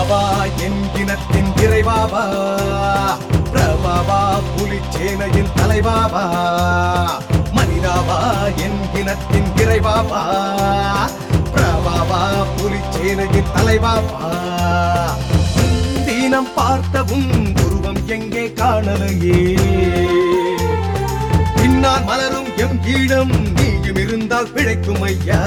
பிரபாவா என்கினத்தின் இறைவாவா, பிரபாவா புலிச்சேனையின் தலைவாவா, மனிதாவா என்கினத்தின் இறைவாவா, பிரபாவா புலிச்சேனையின் தலைவாவா. தீனம் பார்த்தவும் உருவம் எங்கே காணலையே, பின்னால் மலரும் எம் ஈழம் நீயும் இருந்தால் பிழைக்கும் ஐயா.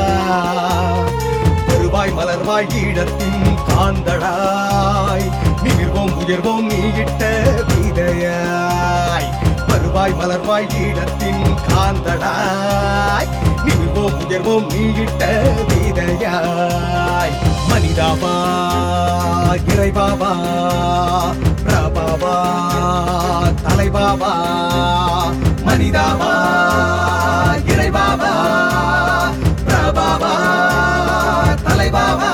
வருவாய் மலர்வாய் ஈழத்தின் காந்தடாய், நிமிர்வோம் உயர்வோம் நீயிட்ட விதையாய். வருவாய் மலர்வாய் ஈழத்தின் காந்தடாய், நிமிர்வோம் உயர்வோம் நீயிட்ட விதையாய். மனிதாவா இறைவாவா, பிரபாவா தலைவாவா, மனிதாவா இறைவாவா, பிரபாவா தலைவாவா.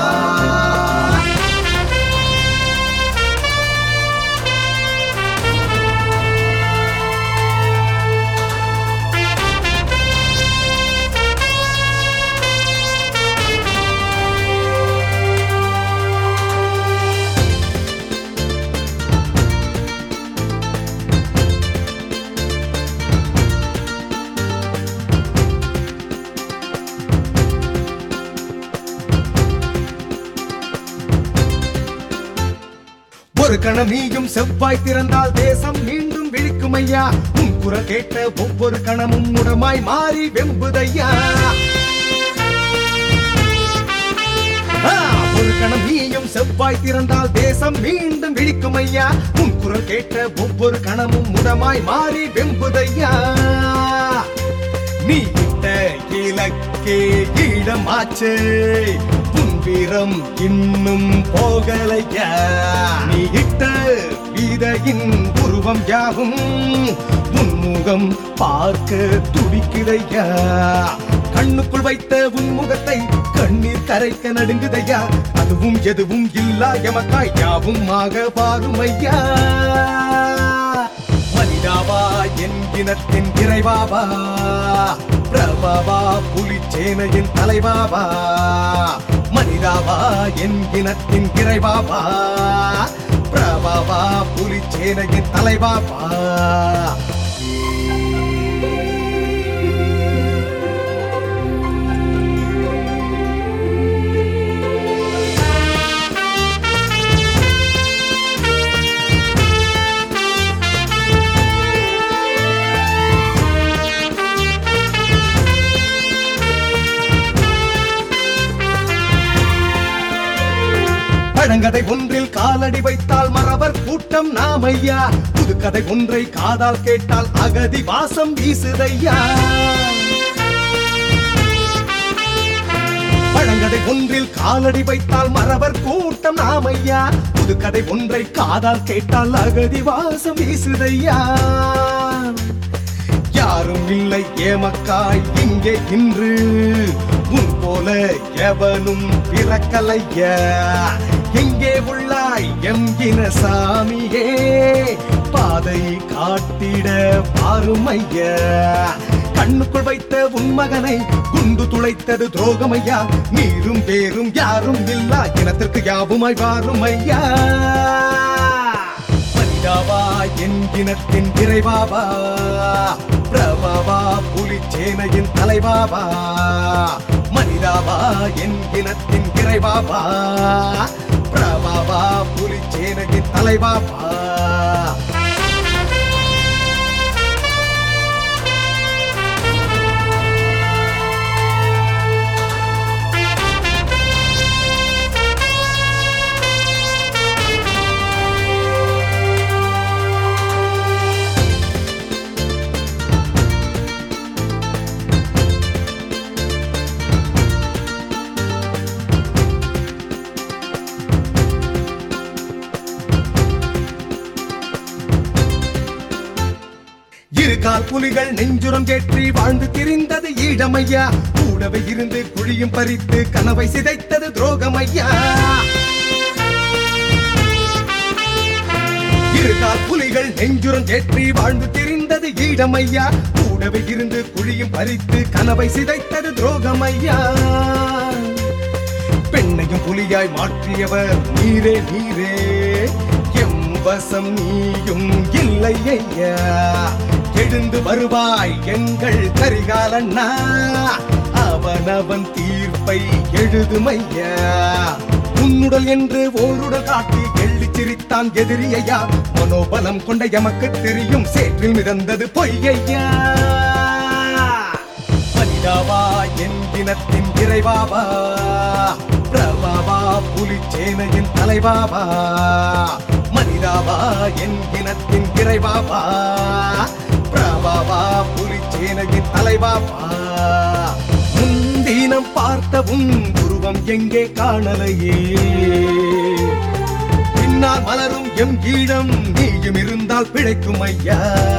ஒரு கணம் நீயும் செவ்வாய் திறந்தால் தேசம் மீண்டும் விழிக்கும் ஐயா. உன் குரல் கேட்ட ஒவ்வொரு கணமும் முடமாய் மாறி வெம்புதையா. ஒரு கணம் நீயும் செவ்வாய் திறந்தால் தேசம் மீண்டும் விழிக்கும் ஐயா. உன் குரல் கேட்ட ஒவ்வொரு கணமும் முடமாய் மாறி வெம்புதையா. நீ இட்ட இலக்கே ஈழமாச்சு, வீரம் இன்னும் போகலையா. நீ இட்ட விதையின் உருவம் யாவும் உன்முகம் பார்க்க துடிக்குதையா. கண்ணுக்குள் வைத்த உன்முகத்தை கண்ணீர் கரைக்க நடுங்குதையா. அதுவும் எதுவும் இல்லா எமக்காய் யாவும் ஆக பாருமையா. மனிதாவா என்கினத்தின் இறைவாவா, பிரபாவா புலிச்சேனையின் தலைவாவா, மனிதாவா என்கினத்தின் இறைவாவா, பிரபாவா புலிச்சேனையின் தலைவாவா. பழங்கதை ஒன்றில் காலடி வைத்தால் மறவர் கூட்டம் நாமையா. புதுக்கதை ஒன்றை காதால் கேட்டால் அகதி வாசம் வீசுதையா. பழங்கதை ஒன்றில் காலடி வைத்தால் மறவர் கூட்டம் நாமையா. புதுக்கதை ஒன்றை காதால் கேட்டால் அகதி வாசம் வீசுதையா. யாரும் இல்லை ஏமக்காய் இங்கே இன்று, உன் போல எவனும் பிறக்கலையா. எங்கே உள்ளாய் எம்கின சாமியே, பாதை காட்டிட பாருமையா. கண்ணுக்குள் வைத்த உன் மகனை குண்டு துளைத்தது துரோகமையா. நீரும் வேறும் யாரும் இல்லா இனத்திற்கு யாவுமாய் வாருமையா. மனிதாவா என்கினத்தின் இறைவாவா, பிரபாவா புலிச்சேனையின் தலைவாவா, மனிதாவா என்கினத்தின் இறைவாவா, பிரபாவா புலிச்சேனையின் தலைவாவா. இருகால் புலிகள் நெஞ்சுரம் ஏற்றி வாழ்ந்து திரிந்தது ஈழமையா. கூடவே இருந்து குழியும் பறித்து கனவை சிதைத்தது துரோகமையா. இருகால் புலிகள் நெஞ்சுரம் ஏற்றி வாழ்ந்து திரிந்தது ஈழமையா. கூடவே இருந்து குழியும் பறித்து கனவை சிதைத்தது துரோகமையா. பெண் என்னையும் புலியாய் மாற்றியவர் நீரே நீரே, எம் வசம் நீயும் இல்லை ஐயா. எழுந்து வருவாய் எங்கள் கரிகாலண்ணா, அவனவன் தீர்ப்பை எழுதுமையா. உன்னுடல் என்று ஓருடல் காட்டி எள்ளி சிரித்தான் எதிரியையா, மனோபலம் கொண்ட எமக்கு தெரியும் சேற்றில் மிதந்தது பொய்யையா. மனிதாவா என் இனத்தின் இறைவாவா, பிரபாவா புலிச்சேனையின் தலைவாவா. மனிதாவா என் இனத்தின் இறைவாவா, பிரபாவா புலிச்சேனையின் தலைவாவா. முன்தினம் பார்த்த உன் உருவம் எங்கே காணலையே, பின்னால் மலரும் எம் ஈழம் நீயும் இருந்தால் பிழைக்கும் ஐயா.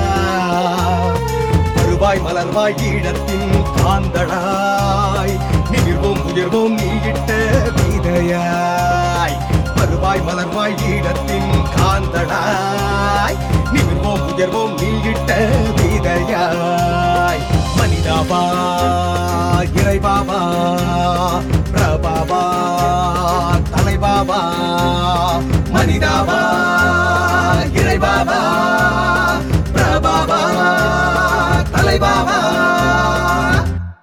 வருவாய் மலர்வாய் ஈழத்தின் காந்தளாய், நிமிர்வோம் உயர்வோம் நீயிட்ட விதையாய். வருவாய் மலர்வாய் ஈழத்தின் காந்தளாய், நிமிர்வோம் உயர்வோம் நீயிட்ட விதையாய். மனிதாவா இறைவாவா, பிரபாவா தலைவாவா. மனிதாவா இறைவாவா, பிரபாவா தலைவாவா.